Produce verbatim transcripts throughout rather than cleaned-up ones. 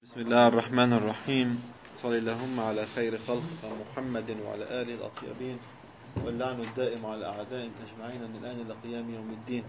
بسم الله الرحمن الرحيم. صلى اللهم على خير خلق محمد وعلى آله الأطيبين، واللعن الدائم على أعدائهم أجمعين من الآن إلى قيام يوم الدين.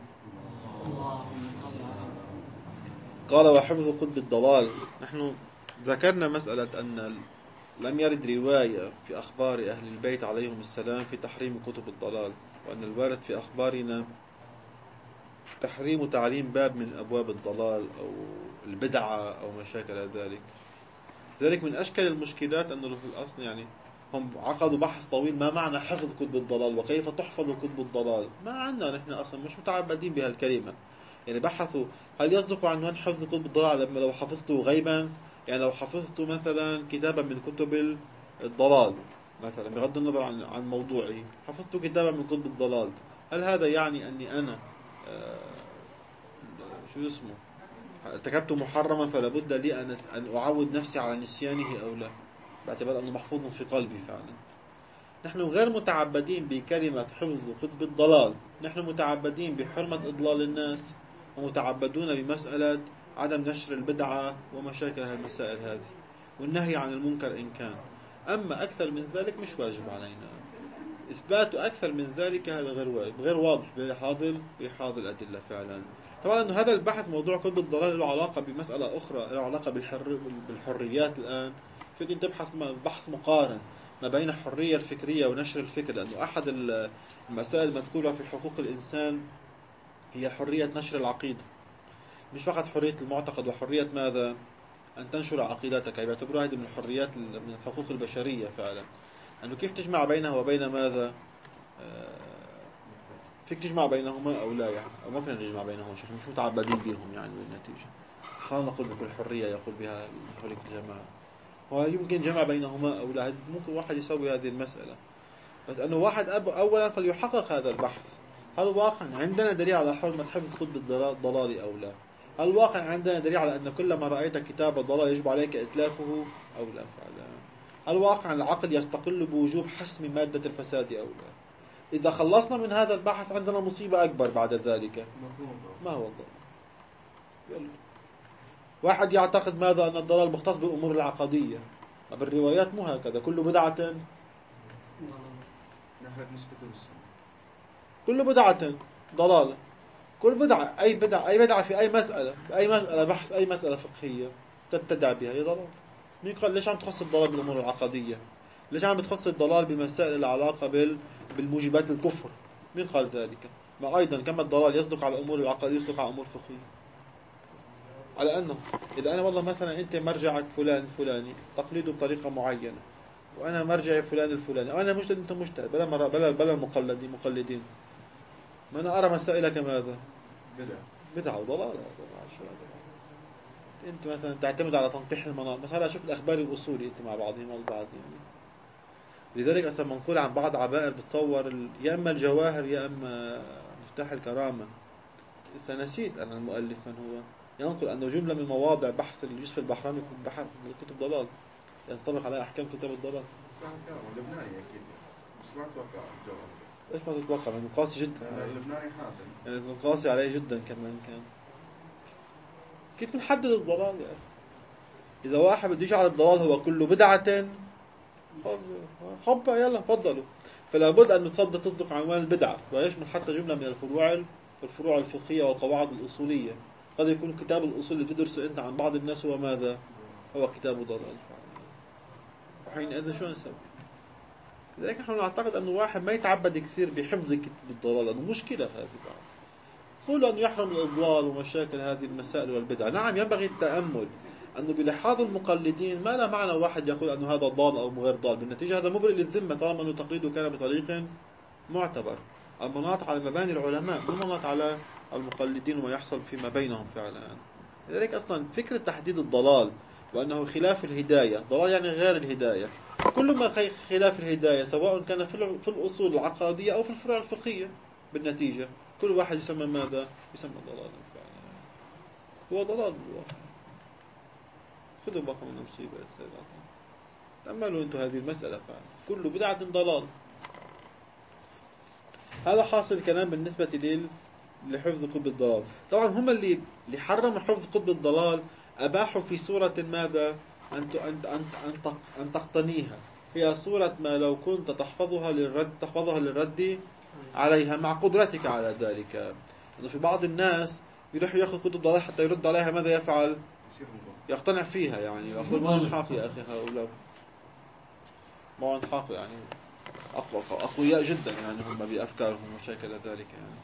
قال: وحفظ قطب الضلال. نحن ذكرنا مسألة أن لم يرد رواية في أخبار أهل البيت عليهم السلام في تحريم كتب الضلال، وأن الوارد في أخبارنا تحريم تعليم باب من أبواب الضلال أو البدعة أو ما شاكل ذلك. ذلك من أشكال المشكلات أنه في الأصل يعني هم عقدوا بحث طويل ما معنى حفظ كتب الضلال وكيف تحفظ كتب الضلال. ما عندنا نحن أصلا مش متعبدين بهالكلمة. يعني بحثوا هل يصدق عنوان حفظ كتب الضلال لما لو حفظته غيبا، يعني لو حفظت مثلا كتابا من كتب الضلال مثلا بغض النظر عن عن موضوعه، حفظت كتابا من كتب الضلال، هل هذا يعني أني أنا آه شو اسمه ارتكبت محرما فلا بد لي أن أن أعود نفسي على نسيانه أو لا، باعتبار أنه محفوظ في قلبي فعلا. نحن غير متعبدين بكلمة حفظ كتب الضلال، نحن متعبدين بحرمة إضلال الناس، ومتعبدون بمسألة عدم نشر البدعة ومشاكل هالمسائل هذه، والنهي عن المنكر إن كان. أما أكثر من ذلك مش واجب علينا. إثبات أكثر من ذلك هذا غير واجب، غير واضح بلحاظ بلحاظ الأدلة فعلا. طبعا أنه هذا البحث موضوع كتب الضلال له علاقة بمسألة أخرى، له علاقة بالحر بالحريات. الآن فيك أن تبحث بحث مقارن ما بين الحرية الفكرية ونشر الفكر، لأنه أحد المسائل المذكورة في حقوق الإنسان هي حرية نشر العقيدة، مش فقط حرية المعتقد وحرية ماذا أن تنشر عقيدتك. يعتبرها هذه من الحريات من الحقوق البشرية فعلا. أنه كيف تجمع بينها وبين ماذا فيك تجمع بينهما أو لا، يعني أو ما فينا نجمع بينهما، مش متعبدين بهم يعني بالنتيجة. خلينا نقول بكل حرية يقول بها هؤلاء الجماعة، وهل يمكن جمع بينهما أو لا؟ ممكن واحد يسوي هذه المسألة، بس أنه واحد أب أولا فليحقق هذا البحث. هل واقع عندنا دليل على حرمة حفظ كتب الضلال أو لا؟ هل واقع عندنا دليل على أن كلما رأيت كتاب الضلال يجب عليك إتلافه أو لا فعلا؟ هل واقع العقل يستقل بوجوب حسم مادة الفساد أو لا؟ إذا خلصنا من هذا البحث عندنا مصيبة أكبر بعد ذلك. ما هو الضلال؟ واحد يعتقد ماذا أن الضلال مختص بالأمور العقدية، بالروايات مو هكذا. كل بدعة كل بدعة ضلالة. كل بدعة أي بدعة أي بدعة في أي مسألة أي مسألة بحث أي مسألة فقهية تبتدع بها هي ضلال. مين قال؟ ليش عم تخص الضلال بالأمور العقدية؟ ليش عم بتخص الضلال بمسائل العلاقة بال بالموجبات الكفر؟ مين قال ذلك؟ ما أيضا كما الضلال يصدق على الأمور العقدية يصدق على أمور فقهية. على أنه إذا أنا والله مثلا أنت مرجعك فلان الفلاني تقليده بطريقة معينة، وأنا مرجعي فلان الفلاني، وأنا مجتهد أنت مجتهد، بلا مرة بلا بلا المقلدين مقلدين، ما أنا أرى مسائلك ماذا؟ بدعة بدعة وضلال. أنت مثلا تعتمد على تنقيح المناط، مثلا شوف الأخبار الأصولي أنت مع بعضهم البعض يعني. لذلك أصلا منقول عن بعض عبائر بتصور يا أما الجواهر يا أما مفتاح الكرامة. نسيت أنا المؤلف من هو، ينقل أنه جملة من مواضع بحث يوسف البحراني بحث كتب ضلال ينطبق على أحكام كتاب الضلال. لبناني أكيد، بس ما أتوقع الجوهر. إيش ما تتوقع؟ من قاسي جدا. اللبناني حاضر. يعني قاسي عليه جدا كمان كان. كيف بنحدد الضلال يا أخي؟ إذا واحد بده يجعل الضلال هو كله بدعة حبا يلا فضلوا، فلا بد أن نتصدق تصدق عنوان البدعة ويشمل حتى جملة من الفروع الفروع الفقهية والقواعد الأصولية. قد يكون كتاب الأصول اللي تدرسه أنت عن بعض الناس هو ماذا؟ هو كتاب ضلال. وحينئذ شو نسوي؟ لذلك نحن نعتقد أنه واحد ما يتعبد كثير بحفظ كتب الضلال، لأنه مشكلة هذه بعض. قولوا أن يحرم الإضلال ومشاكل هذه المسائل والبدع. نعم ينبغي التأمل أنه بلحاظ المقلدين ما لا معنى واحد يقول أنه هذا ضال أو غير ضال، بالنتيجة هذا مبرئ للذمة طالما أنه تقليده كان بطريق معتبر. المناط على مباني العلماء مو مناط على المقلدين وما يحصل فيما بينهم فعلا. لذلك أصلا فكرة تحديد الضلال وأنه خلاف الهداية، ضلال يعني غير الهداية، كل ما خلاف الهداية سواء كان في الأصول العقادية أو في الفروع الفقهية، بالنتيجة كل واحد يسمى ماذا؟ يسمى ضلالا فعلا. هو ضلال بالواقع. خذوا بقى من مصيبة يا السيدات، تأملوا أنتم هذه المسألة فعلا. كل بدعة ضلال. هذا حاصل الكلام بالنسبة لل لحفظ كتب الضلال. طبعا هم اللي اللي حرموا حفظ كتب الضلال أباحوا في صورة ماذا أن أن أن أن أن تقتنيها، هي صورة ما لو كنت تحفظها للرد تحفظها للرد عليها مع قدرتك على ذلك. أنه في بعض الناس يروح يأخذ كتب ضلال حتى يرد عليها، ماذا يفعل؟ يقتنع فيها. يعني يقول ما نحاق يا أخي هؤلاء، ما نحاق يعني أقوى أقوياء جدا يعني هم بأفكارهم وشكل ذلك يعني.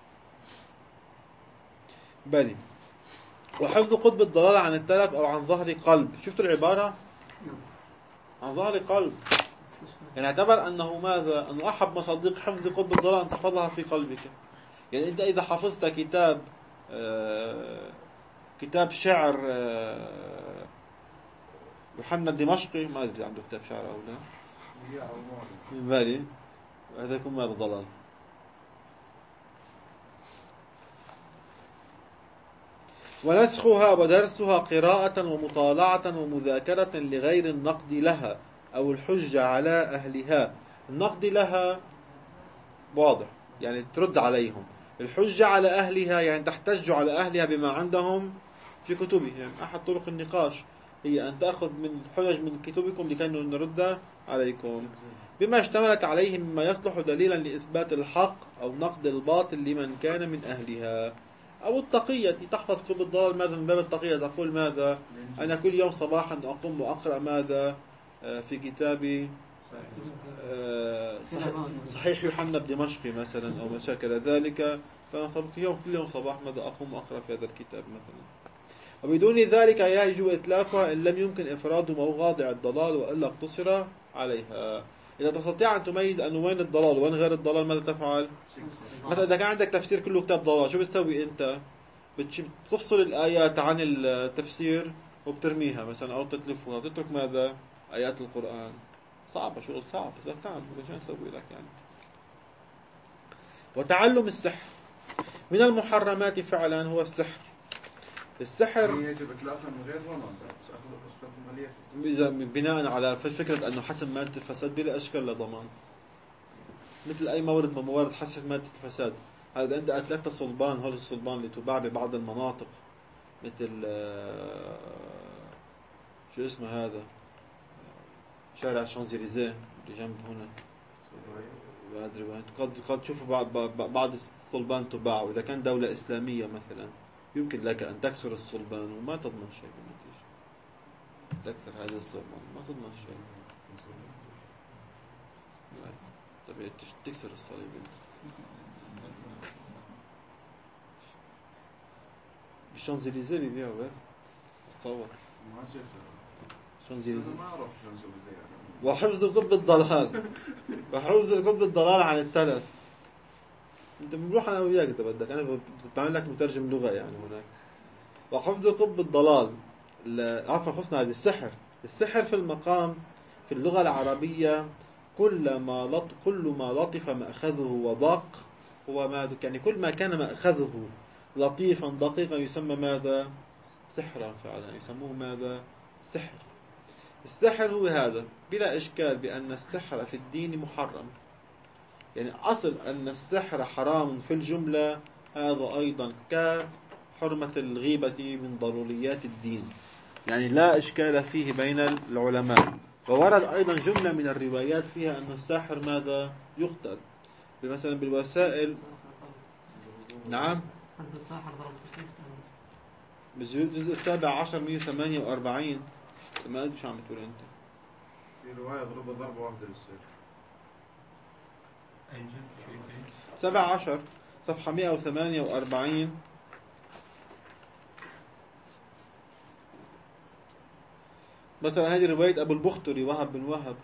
بلي وحفظ قطب الضلال عن التلف أو عن ظهر قلب. شفتوا العبارة؟ عن ظهر قلب، يعني اعتبر أنه ماذا؟ أنه أحب مصادق حفظ قطب الضلال أن تحفظها في قلبك. يعني أنت إذا حفظت كتاب آه كتاب شعر آه يوحنا الدمشقي، ما أدري عنده كتاب شعر أو لا، من بالي هذا يكون ماذا؟ ضلال. ونسخها ودرسها قراءة ومطالعة ومذاكرة لغير النقد لها أو الحجة على أهلها. النقد لها واضح يعني ترد عليهم، الحجة على أهلها يعني تحتج على أهلها بما عندهم في كتبهم. يعني أحد طرق النقاش هي أن تأخذ من حجج من كتبكم لكي نرد عليكم بما اشتملت عليه مما يصلح دليلا لإثبات الحق أو نقد الباطل لمن كان من أهلها. أو التقية، تحفظ قطب الضلال ماذا من باب التقية، تقول ماذا؟ أنا كل يوم صباحا أقوم وأقرأ ماذا في كتابي صحيح يوحنا الدمشقي مثلا أو ما شاكل ذلك، فأنا يوم كل يوم صباح ماذا أقوم وأقرأ في هذا الكتاب مثلا. وبدون ذلك يجب إتلافها إن لم يمكن إفراد مواضع الضلال وإلا اقتصر عليها. إذا تستطيع أن تميز أنه وين الضلال وين غير الضلال ماذا تفعل؟ مثلا إذا كان عندك تفسير كله كتاب ضلال، شو بتسوي أنت؟ بتفصل الآيات عن التفسير وبترميها مثلا أو تتلفها وتترك ماذا؟ آيات القرآن. صعبة، شغل صعب، بس تعب شو نسوي لك يعني. وتعلم السحر من المحرمات فعلا هو السحر. السحر يجب إتلافها من غير ضمان، بس أخذ إذا بناء على فكرة أنه حسب مادة الفساد بلا أشكال لضمان، مثل أي مورد من موارد حسب مادة الفساد. هذا أنت أتلفت صلبان، هول الصلبان اللي تباع ببعض المناطق مثل شو اسمه هذا شارع شانزليزيه اللي جنب هنا، ما أدري وين، قد قد تشوفوا بعض بعض الصلبان تباع، وإذا كان دولة إسلامية مثلا يمكن لك أن تكسر الصلبان وما تضمن شيء بالنتيجة. تكسر هذا الصلبان ما تضمن شيء، طبيعي تكسر الصليب. بالشانزليزيه بيبيعوا غير تصور شانزليزيه. وحفظ قطب الضلال وحفظ قطب الضلال عن التلف. انت بنروح انا وياك اذا بدك، انا بعمل لك مترجم لغه يعني هناك. وحفظ قطب الضلال عفوا حسنا هذه السحر. السحر في المقام في اللغه العربيه كل ما لط كل ما لطف مأخذه وضاق هو ماذا؟ يعني كل ما كان مأخذه لطيفا دقيقا يسمى ماذا؟ سحرا فعلا، يسموه ماذا؟ سحر. السحر هو هذا بلا إشكال بأن السحر في الدين محرم، يعني أصل أن السحر حرام في الجملة، هذا أيضا كحرمة الغيبة من ضروريات الدين، يعني لا إشكال فيه بين العلماء. وورد أيضا جملة من الروايات فيها أن الساحر ماذا؟ يقتل مثلا بالوسائل. نعم بالجزء السابع عشر مئة وثمانية وأربعين. ما أدري شو عم تقول أنت. في رواية ضربة ضربة واحدة للسيف. سبع عشر صفحة مئة وثمانية وأربعين. مثلا هذه رواية أبو البختري وهب بن وهب.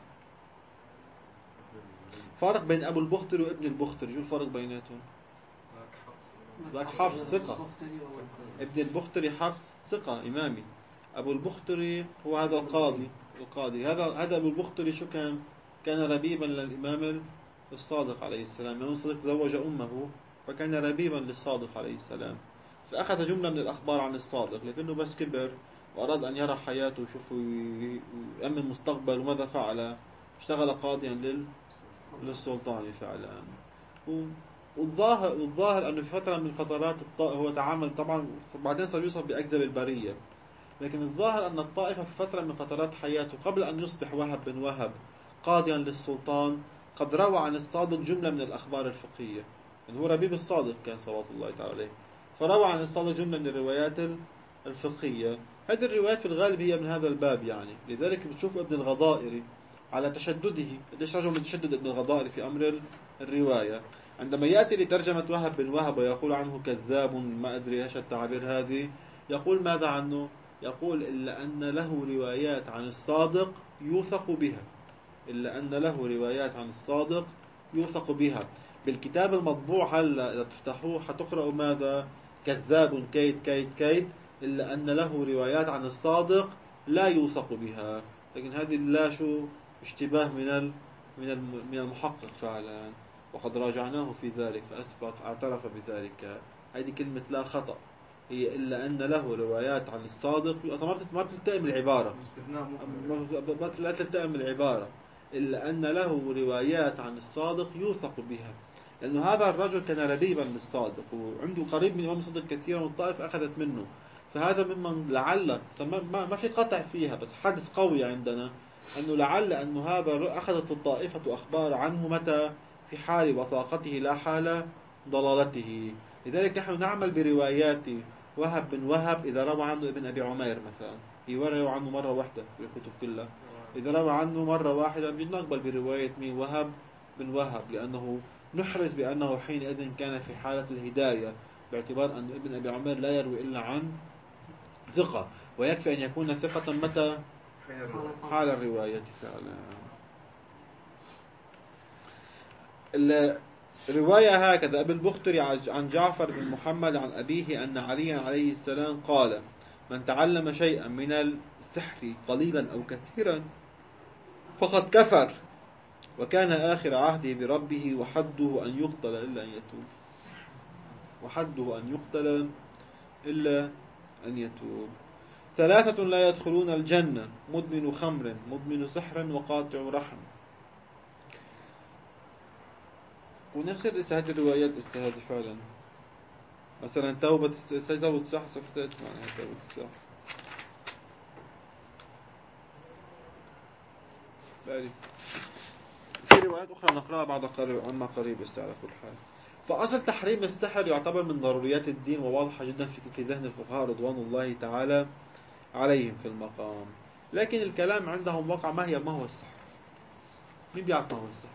فرق بين أبو البختري وابن البختري، شو الفرق بيناتهم؟ ذاك حافظ ثقة، ابن البختري حافظ ثقة إمامي. أبو البختري هو هذا القاضي القاضي هذا هذا أبو البختري شو كان؟ كان ربيبا للإمام الصادق عليه السلام. الإمام الصادق زوج أمه فكان ربيبا للصادق عليه السلام، فأخذ جملة من الأخبار عن الصادق، لكنه بس كبر وأراد أن يرى حياته ويشوف ويأمن مستقبل، وماذا فعل؟ اشتغل قاضيا لل... للسلطان فعلا. والظاهر والظاهر أنه في فترة من فترات هو تعامل طبعا، بعدين صار يوصف بأكذب البرية، لكن الظاهر أن الطائفة في فترة من فترات حياته قبل أن يصبح وهب بن وهب قاضيا للسلطان قد روى عن الصادق جملة من الأخبار الفقهية. يعني هو ربيب الصادق كان صلوات الله تعالى عليه، فروى عن الصادق جملة من الروايات الفقهية. هذه الروايات في الغالب هي من هذا الباب يعني. لذلك بتشوف ابن الغضائري على تشدده، قديش رجل متشدد ابن الغضائري في أمر الرواية، عندما يأتي لترجمة وهب بن وهب ويقول عنه كذاب، ما أدري إيش التعابير هذه، يقول ماذا عنه؟ يقول إلا أن له روايات عن الصادق يوثق بها، إلا أن له روايات عن الصادق يوثق بها. بالكتاب المطبوع هلا إذا تفتحوه حتقرأوا ماذا؟ كذاب كيد كيد كيد، إلا أن له روايات عن الصادق لا يوثق بها. لكن هذه لا شو اشتباه من من من المحقق فعلا، وقد راجعناه في ذلك فأسبق اعترف بذلك. هذه كلمة لا خطأ، هي إلا أن له روايات عن الصادق. أصلا ما بتلتئم العبارة، لا تلتئم العبارة، إلا أن له روايات عن الصادق يوثق بها، لأنه هذا الرجل كان ربيبا للصادق وعنده قريب من إمام الصادق كثيرا والطائفة أخذت منه. فهذا ممن لعل ما, ما في قطع فيها، بس حدث قوي عندنا أنه لعل أنه هذا أخذت الطائفة أخبار عنه متى؟ في حال وثاقته لا حال ضلالته. لذلك نحن نعمل بروايات وهب بن وهب إذا روى عنه ابن أبي عمير مثلا، يروى عنه مرة واحدة في الكتب كلها. إذا روى عنه مرة واحدة بنقبل برواية مين؟ وهب بن وهب، لأنه نحرز بأنه حينئذ كان في حالة الهداية، باعتبار أن ابن أبي عمير لا يروي إلا عن ثقة، ويكفي أن يكون ثقة متى؟ حال الرواية فعلا. الرواية هكذا: أبي البختري عن جعفر بن محمد عن أبيه أن عليا عليه السلام قال: من تعلم شيئا من السحر قليلا أو كثيرا فقد كفر، وكان آخر عهده بربه وحده أن يقتل إلا أن يتوب. وحده أن يقتل إلا أن يتوب. ثلاثة لا يدخلون الجنة: مدمن خمر، مدمن سحر، وقاطع رحم. ونفس هذه الروايات استهاد فعلا. مثلا توبة توبة السحر سفتت معناها توبة السحر. باري في روايات أخرى نقرأها بعد قريب عما قريب بس على كل حال. فأصل تحريم السحر يعتبر من ضروريات الدين، وواضحة جدا في ذهن الفقهاء رضوان الله تعالى عليهم في المقام. لكن الكلام عندهم وقع ما هي ما هو السحر؟ مين بيعرف ما هو السحر؟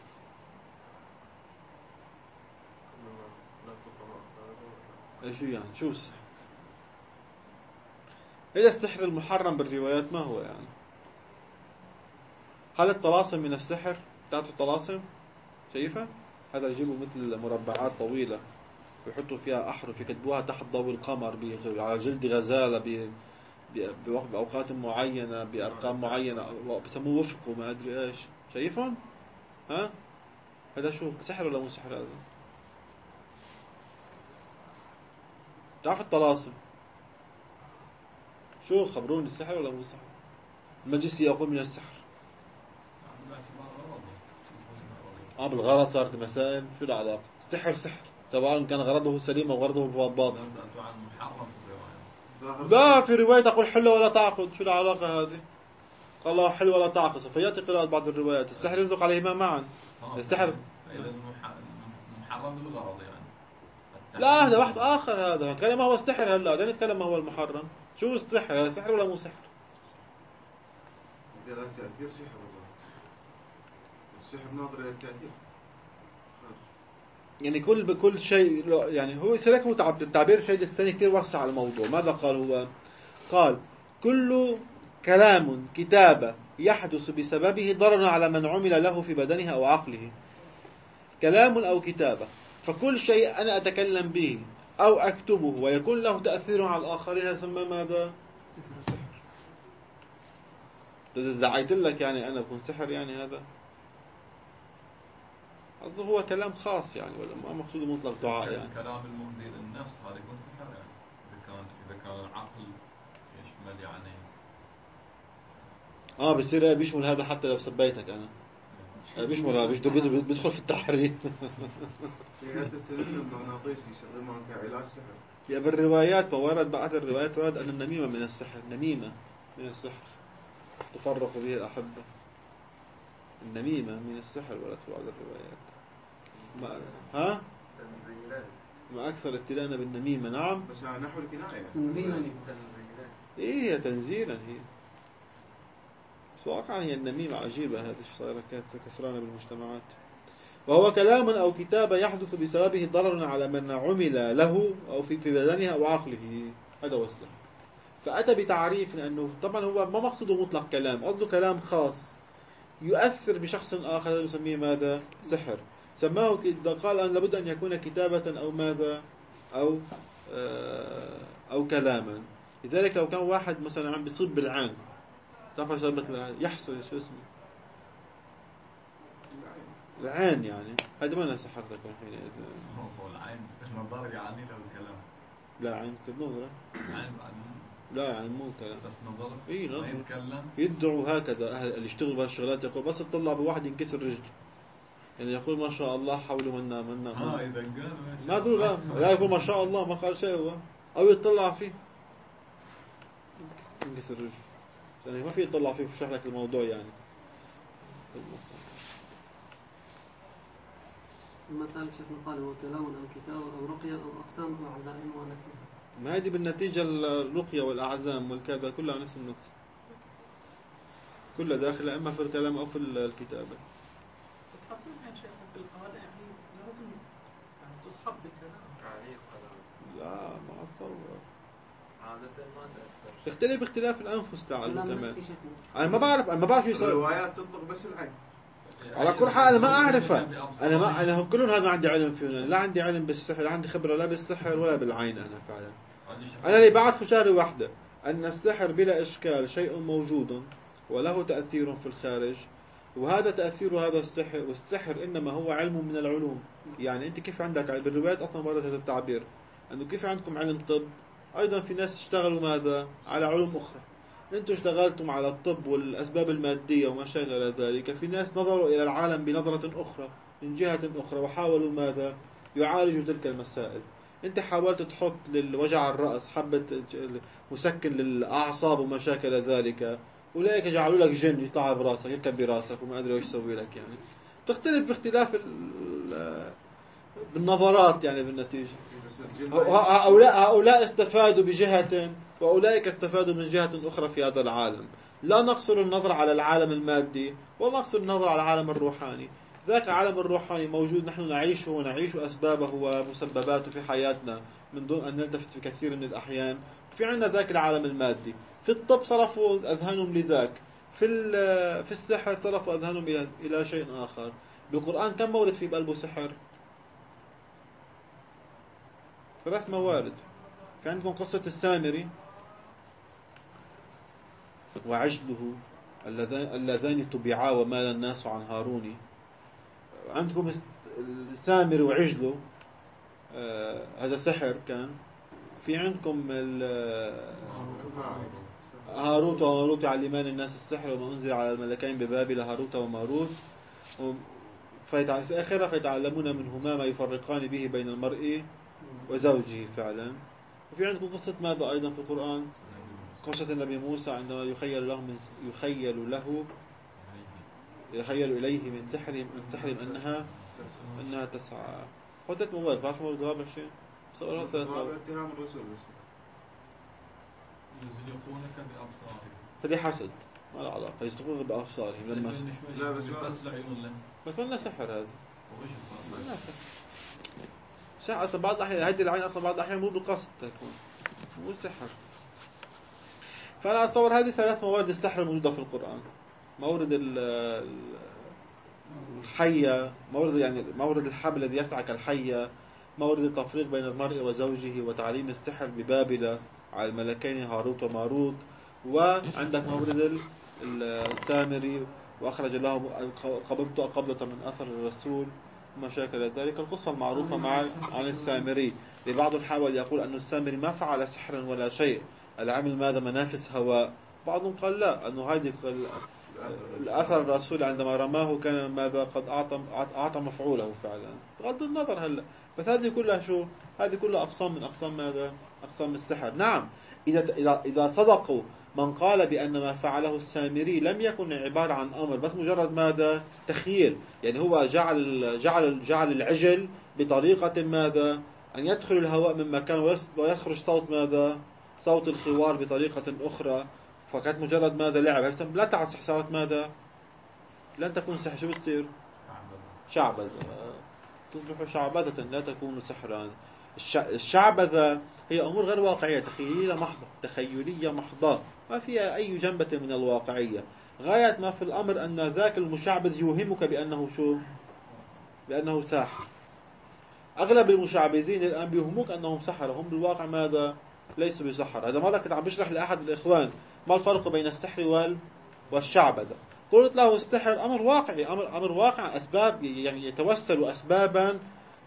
ايش يعني؟ شو السحر؟ إذا السحر المحرم بالروايات ما هو يعني؟ هل الطلاسم من السحر؟ تعرفوا الطلاسم؟ شايفة؟ هذا يجيبوا مثل مربعات طويلة ويحطوا فيها أحرف يكتبوها تحت ضوء القمر على جلد غزالة بأوقات معينة بأرقام معينة، بسموه وفق وما أدري إيش. شايفهم؟ ها؟ هذا شو سحر ولا مو سحر هذا؟ تعرف الطلاسم شو؟ خبروني، السحر ولا مو سحر؟ المجلس يقول من السحر. اه بالغرض صارت مسائل. شو العلاقة؟ السحر سحر سواء كان غرضه سليم او غرضه باطل. لا في رواية تقول حلو ولا تعقد. شو العلاقة هذه؟ قال الله حلو ولا تعقد. فيأتي قراءة بعض الروايات السحر يصدق عليهما معا. السحر محرم بالغرض يعني. لا هذا واحد آخر. هذا نتكلم ما هو السحر هلا، بعدين نتكلم ما هو المحرم. شو السحر؟ هذا سحر ولا مو سحر؟ التأثير سحر. السحر ناظر إلى التأثير. يعني كل بكل شيء يعني هو سلك هو التعبير الشيء الثاني كثير وسع على الموضوع. ماذا قال هو؟ قال: كل كلام كتابة يحدث بسببه ضرر على من عمل له في بدنه أو عقله. كلام أو كتابة، فكل شيء أنا أتكلم به أو أكتبه ويكون له تأثير على الآخرين يسمى ماذا؟ سحر. إذا دعيت لك يعني أنا بكون سحر يعني هذا قصده هو كلام خاص يعني، ولا ما مقصود مطلق دعاء يعني. الكلام المهدي للنفس هذا يكون سحر يعني، إذا كان إذا كان العقل يشمل يعني آه بصير بيشمل هذا حتى لو سبيتك أنا. بيشمل بيدخل بيدخل في التحريم. في هذا التنمي المغناطيسي يستخدمون كعلاج سحر. يا بالروايات ما ورد، بعض الروايات ورد أن النميمة من السحر، نميمة من السحر تفرق به الأحبة. النميمة من السحر ورد في بعض الروايات. ما ها؟ تنزيلات. ما أكثر ابتلاءنا بالنميمة. نعم. بس نحو الكناية. تنزيلا. تنزيلات. إيه هي تنزيلا هي. بس واقعا هي النميمة عجيبة، هذه صايرة كثرانة بالمجتمعات. وهو كلام أو كتابة يحدث بسببه ضرر على من عمل له أو في بدنه أو عقله، هذا هو السحر. فأتى بتعريف، لأنه طبعا هو ما مقصوده مطلق كلام، قصده كلام خاص يؤثر بشخص آخر، هذا يسميه ماذا؟ سحر. سماه قال أن لابد أن يكون كتابة أو ماذا؟ أو أو كلاما. لذلك لو كان واحد مثلا عم بيصيب بالعين، تعرف يحصل شو اسمه؟ العين، يعني هذا ما ناس حركة حين هو العين النظر يعني لو الكلام. لا عين كنظرة. عين لا يعني مو كلام. بس نظر. إيه ما نظر. يتكلم. يدعوا هكذا أهل اللي يشتغلوا بهالشغلات، يقول بس تطلع بواحد ينكسر رجله، يعني يقول ما شاء الله حوله منا منا. ها إذا قال ما أدري، لا لا يقول ما شاء الله، ما قال شيء هو، أو يطلع فيه ينكسر رجله، يعني ما في يطلع فيه في شرح لك الموضوع يعني. المسألة شيخنا قال هو كلام أو كتاب أو رقية أو أقسام أو عزائم ونحوها. ما هذه بالنتيجة الرقية والأعزام والكذا كلها نفس النقطة، كلها داخلة إما في الكلام أو في الكتابة. بس أظن يا شيخ في القواعد يعني لازم يعني تصحب بالكلام. تعليق خلاص. لا ما أتصور، عادة ما تأثر. تختلف باختلاف الأنفس تعالوا كلام كمان. نفسي شيخنا. أنا ما بعرف، أنا ما بعرف شو يصير. الروايات تطلق بس العين. على كل حال أنا ما أعرفها، أنا ما أنا كلهم هذا ما عندي علم فيهم، لا عندي علم بالسحر، لا عندي خبرة لا بالسحر ولا بالعين. أنا فعلا أنا اللي بعرفه شغلة واحدة، أن السحر بلا إشكال شيء موجود وله تأثير في الخارج، وهذا تأثير هذا السحر، والسحر إنما هو علم من العلوم. يعني أنت كيف عندك بالروايات أصلا ورد هذا التعبير، أنه كيف عندكم علم طب، أيضا في ناس اشتغلوا ماذا على علوم أخرى. أنتم اشتغلتم على الطب والأسباب المادية وما شابه ذلك، في ناس نظروا إلى العالم بنظرة أخرى من جهة أخرى وحاولوا ماذا يعالجوا تلك المسائل. أنت حاولت تحط للوجع الرأس حبة مسكن للأعصاب ومشاكل ذلك، أولئك جعلوا لك جن يطلع براسك يركب براسك وما أدري وش يسوي لك. يعني تختلف باختلاف بالنظرات يعني بالنتيجة. هؤلاء هؤلاء استفادوا بجهة وأولئك استفادوا من جهة أخرى في هذا العالم. لا نقصر النظر على العالم المادي ولا نقصر النظر على العالم الروحاني. ذاك العالم الروحاني موجود، نحن نعيشه ونعيش أسبابه ومسبباته في حياتنا من دون أن نلتفت في كثير من الأحيان. في عندنا ذاك العالم المادي، في الطب صرفوا أذهانهم لذاك، في في السحر صرفوا أذهانهم إلى إلى شيء آخر. بالقرآن كم مورد في بقلبه سحر؟ ثلاث موارد. في عندكم قصة السامري وعجله اللذان تبعا ومال الناس عن هارون. عندكم السامري وعجله، آه هذا سحر كان. في عندكم هاروت وماروت يعلمان الناس السحر وما أنزل على الملكين ببابل هاروت وماروت، في آخرة فيتعلمون منهما ما يفرقان به بين المرء وزوجه فعلا. وفي عندكم قصة ماذا أيضا في القرآن؟ قصة النبي موسى عندما يخيل له من يخيل له يخيل إليه من سحر من سحر أنها أنها تسعى. قلت موارد فاش موارد رابع شيء صار ثلاث موارد. اتهام الرسول بس. يزلقونك بأبصارهم. فدي حسد ما له علاقة، يزلقونك بأبصارهم لما لا بس بس العيون لهم. بس ما سحر هذا. وإيش سحر أصلا بعض الأحيان هذه العين أصلا بعض الأحيان مو بالقصد تكون مو سحر. فأنا أتصور هذه ثلاث موارد السحر الموجودة في القرآن. مورد الحية، مورد يعني مورد الحبل الذي يسعى كالحية، مورد التفريق بين المرء وزوجه وتعليم السحر ببابل على الملكين هاروت وماروت. وعندك مورد السامري وأخرج له قبضت قبضة من أثر الرسول وما شاكل ذلك. القصة المعروفة مع عن السامري. لبعض حاول يقول أن السامري ما فعل سحرا ولا شيء، العمل ماذا منافس هواء. بعضهم قال لا، أنه هذه الأثر الرسول عندما رماه كان ماذا قد أعطى أعطى مفعوله فعلا، بغض النظر هلا. بس هذه كلها شو؟ هذه كلها أقسام من أقسام ماذا؟ أقسام السحر. نعم، إذا إذا إذا صدقوا من قال بأن ما فعله السامري لم يكن عبارة عن أمر، بس مجرد ماذا؟ تخيل. يعني هو جعل جعل جعل العجل بطريقة ماذا؟ أن يدخل الهواء من مكان ويخرج صوت ماذا؟ صوت الخوار بطريقة أخرى، فكانت مجرد ماذا؟ لعبة. لا تعد سحر، صارت ماذا؟ لن تكون سحر. شو بتصير؟ شعبذة. تصبح شعبذة لا تكون سحرا. الشعبذة هي أمور غير واقعية، تخيلية محضة، تخيلية محضة، ما فيها أي جنبة من الواقعية. غاية ما في الأمر أن ذاك المشعبذ يوهمك بأنه شو؟ بأنه ساحر. أغلب المشعبذين الآن بيوهموك أنهم سحرة، هم بالواقع ماذا؟ ليسوا بسحر. هذا مرة كنت عم بشرح لأحد الإخوان ما الفرق بين السحر وال والشعبذة. قلت له السحر أمر واقعي، أمر أمر واقع، أسباب يعني يتوسل أسبابا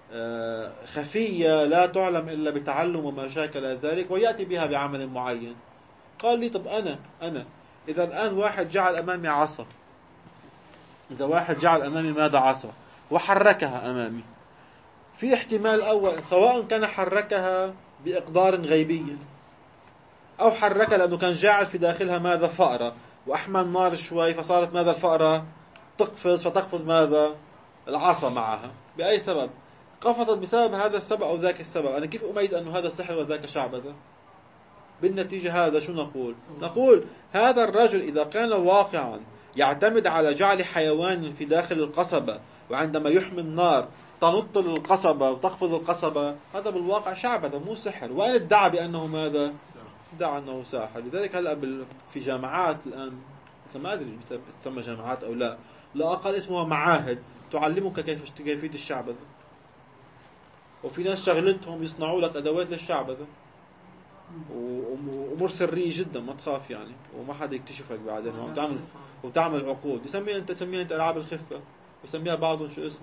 خفية لا تعلم إلا بتعلم وما شاكل ذلك، ويأتي بها بعمل معين. قال لي طب أنا أنا إذا الآن واحد جعل أمامي عصا، إذا واحد جعل أمامي ماذا؟ عصا، وحركها أمامي، في احتمال أول سواء كان حركها بإقدار غيبي أو حركها لأنه كان جاعل في داخلها ماذا؟ فأرة، وأحمى النار شوي فصارت ماذا؟ الفأرة تقفز، فتقفز ماذا؟ العصا معها. بأي سبب؟ قفزت بسبب هذا السبب أو ذاك السبب. أنا كيف أميز أنه هذا سحر وذاك شعبذة؟ بالنتيجة هذا شو نقول؟ نقول هذا الرجل إذا كان واقعا يعتمد على جعل حيوان في داخل القصبة، وعندما يحمي النار تنط للقصبة وتقفز القصبة، هذا بالواقع شعبذة مو سحر. وإن ادعى بأنه ماذا؟ ادعى أنه ساحر. لذلك هلأ في جامعات الآن، ما أدري تسمى جامعات أو لا، لا أقل اسمها معاهد تعلمك كيف كيفية الشعبذة. وفي ناس شغلتهم يصنعوا لك أدوات للشعبذة، وأمور سرية جدا ما تخاف يعني، وما حدا يكتشفك بعدين، وتعمل وتعمل عقود. يسميها أنت تسميها أنت ألعاب الخفة، ويسميها بعضهم شو اسمه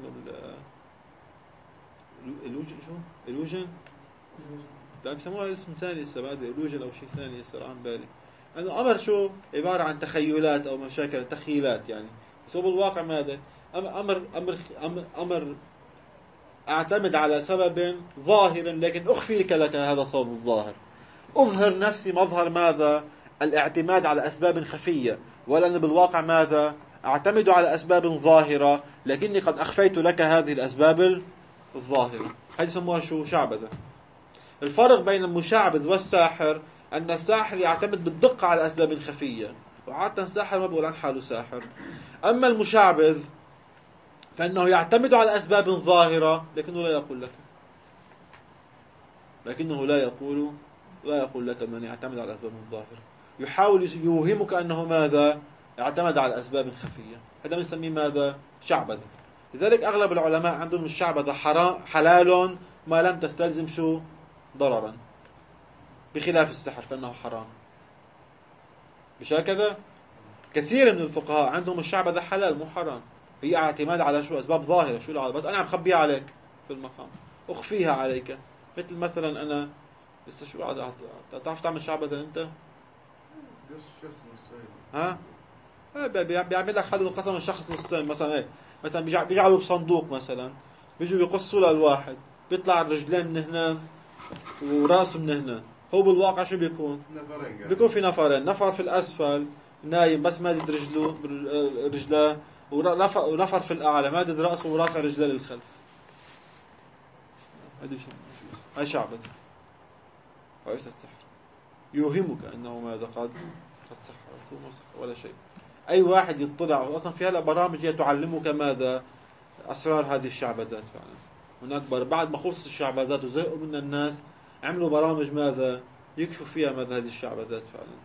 الوجن، شو الوجن؟ لا بيسموها اسم ثاني هسه، ما ادري الوجن او شيء ثاني هسه عن بالي. انه امر شو؟ عباره عن تخيلات او مشاكل تخيلات يعني. بس هو بالواقع ماذا؟ امر امر امر, أمر اعتمد على سبب ظاهر، لكن اخفي لك هذا السبب الظاهر. اظهر نفسي مظهر ماذا؟ الاعتماد على اسباب خفيه، ولأن بالواقع ماذا؟ اعتمد على اسباب ظاهره، لكني قد اخفيت لك هذه الاسباب الظاهره. هذه يسموها شو؟ شعبذة. الفرق بين المشعبذ والساحر أن الساحر يعتمد بالدقة على أسباب خفية، وعادة الساحر ما بقول عن حاله ساحر. أما المشعبذ فإنه يعتمد على أسباب ظاهرة، لكنه لا يقول لك لكنه لا يقول لا يقول لك أنه يعتمد على أسباب ظاهرة. يحاول يوهمك أنه ماذا؟ يعتمد على أسباب خفية. هذا بنسميه ماذا؟ شعبذة. لذلك أغلب العلماء عندهم الشعبذة حرام حلال ما لم تستلزم شو؟ ضررا، بخلاف السحر فإنه حرام. مش هكذا؟ كثير من الفقهاء عندهم الشعبذة حلال مو حرام، هي اعتماد على شو؟ أسباب ظاهرة. شو العادة؟ بس أنا عم خبيها عليك في المقام، أخفيها عليك. مثل مثلا أنا لسه شو عاد تعرف تعمل شعبذة أنت؟ بس شخص نصين. ها؟ بيعمل لك حد قسم الشخص نصين مثلا. إيه مثلا بيجعلوا بصندوق مثلا، بيجوا بيقصوا للواحد، بيطلع الرجلين من هنا وراسه من هنا. هو بالواقع شو بيكون؟ نفرين. بيكون في نفرين، نفر في الأسفل نايم بس مادد رجله رجله، ونفر في الأعلى مادد رأسه ورافع رجله للخلف. هذا شيء هاي شعبذة وليس السحر. يوهمك أنه ماذا؟ قد قد سحر ولا شيء. أي واحد يطلع أصلا في هلا برامج هي تعلمك ماذا؟ أسرار هذه الشعبذات فعلا. هناك بعد ما خلصت الشعبذات وزهقوا من الناس، عملوا برامج ماذا؟ يكشفوا فيها ماذا؟ هذه الشعبذات فعلا.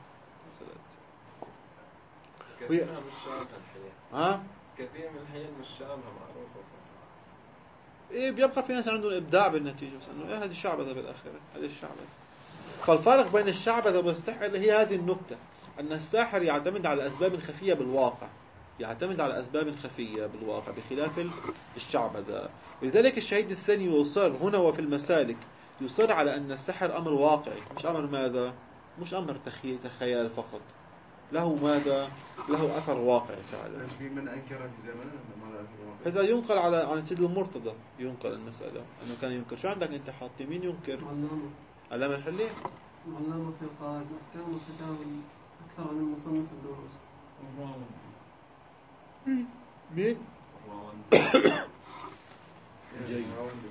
كثير من الشعب الحياة ها؟ كثير من الحياة مش شعبها معروفة صح. إيه بيبقى في ناس عندهم إبداع بالنتيجة، بس إنه إيه هذه الشعبذة بالأخير، هذه الشعبذة. فالفرق بين الشعبذة والسحر هي هذه النكتة، أن الساحر يعتمد على أسباب خفية بالواقع، يعتمد على أسباب خفية بالواقع بخلاف الشعبذة. لذلك الشهيد الثاني يصر هنا وفي المسالك يصر على أن السحر أمر واقعي، مش أمر ماذا؟ مش أمر تخيل تخيل فقط. له ماذا؟ له أثر واقع فعلا. في من أنكر في زمنه أنه ما له أثر واقع. هذا ينقل على عن سيد المرتضى، ينقل المسألة أنه كان ينكر. شو عندك أنت حاطي؟ مين ينكر؟ علامة علامة الحلي؟ علامة في قواعد الأحكام وكتاب أكثر عن المصنف الدروس. مين؟ جيد.